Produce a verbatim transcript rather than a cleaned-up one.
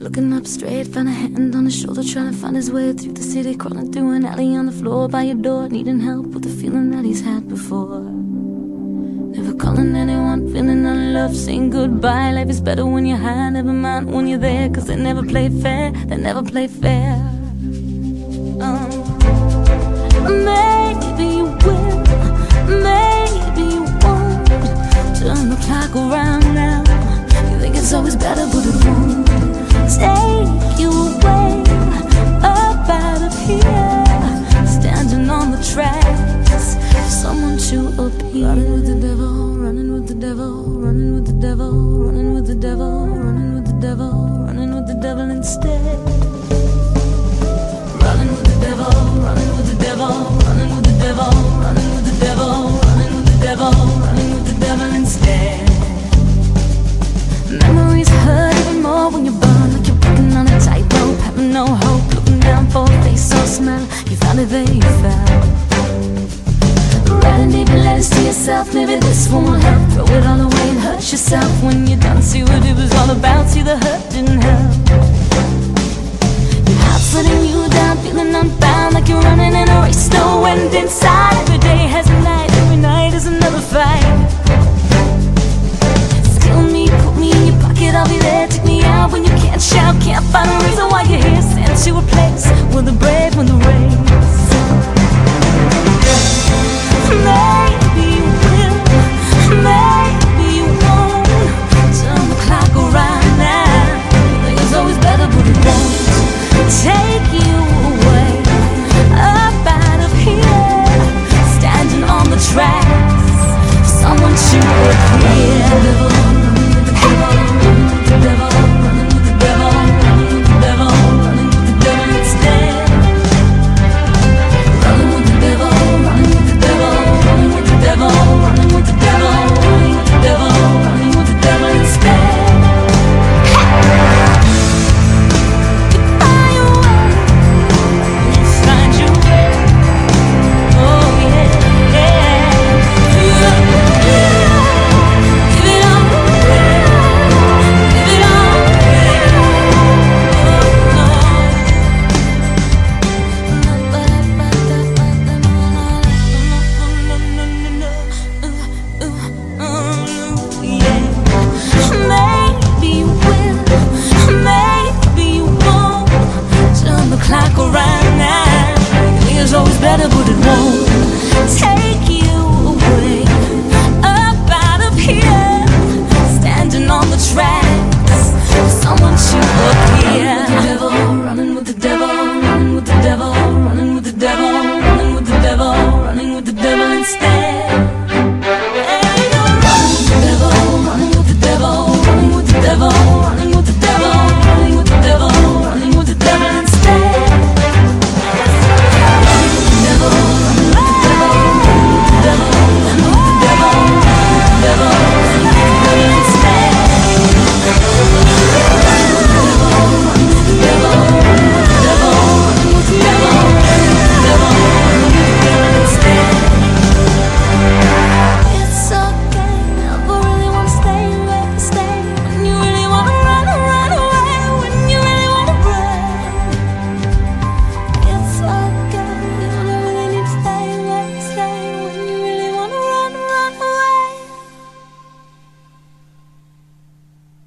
Looking up straight, found a hand on his shoulder, trying to find his way through the city, crawling through an alley on the floor by your door, needing help with the feeling that he's had before. Never calling anyone, feeling unloved, saying goodbye. Life is better when you're high, never mind when you're there, cause they never play fair, they never play fair. um, Maybe you will, maybe you won't. Turn the clock around now. You think it's always better, but it won't. Take you away, up out of here, standing on the tracks for someone to appear. Running with the devil, running with the devil, running with the devil, running with the devil, running with the devil, running with the devil instead. Running with the devil, running with the devil, running with the devil, running with the devil, running with the devil, running with the devil instead. Memories hurt even more when you burn like you're walking on a tightrope, having no hope, looking down for a face or smell. You found it, there you fell. Writing deep letters to yourself, maybe this one will help. Throw it all away and hurt yourself when you're done. See what it was all about, see the hurt didn't help. Your heart's letting you down, feeling unbound, like you're running in a race, no end inside. Every day has a night, every night is another fight. I'll be there, take me out when you can't shout, can't find a reason why you're here. Sent to a place where the brave win the race.